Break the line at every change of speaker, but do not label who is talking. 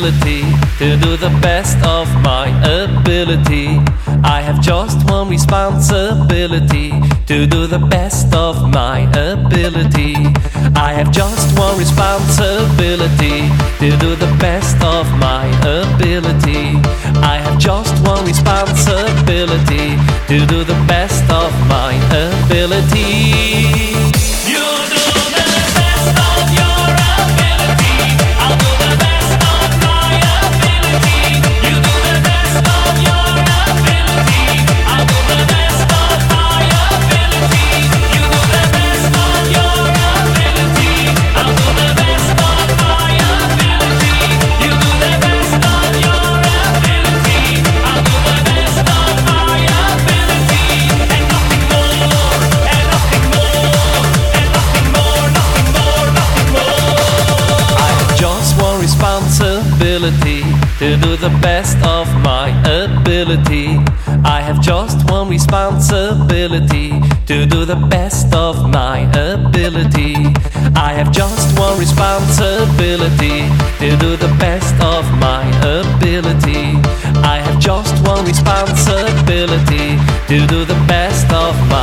responsibility to do the best of my ability. I have just one responsibility to do the best of my ability. I have just one responsibility to do the best of my ability. I have just one responsibility to do the best of my ability. You do the best of your ability. I'll do the best of my ability. You do the best of your ability. I'll do the best of my ability. You do the best of your ability. I'll do the best of my ability. You do the best of your ability. I'll do the best of my ability. And nothing more, and nothing more, and nothing more, nothing more, nothing more. I have just one responsibility to do the best of my ability. I have just one responsibility to do the best of my ability. I have just one responsibility to do the best of my ability. I have just one responsibility to do the best of my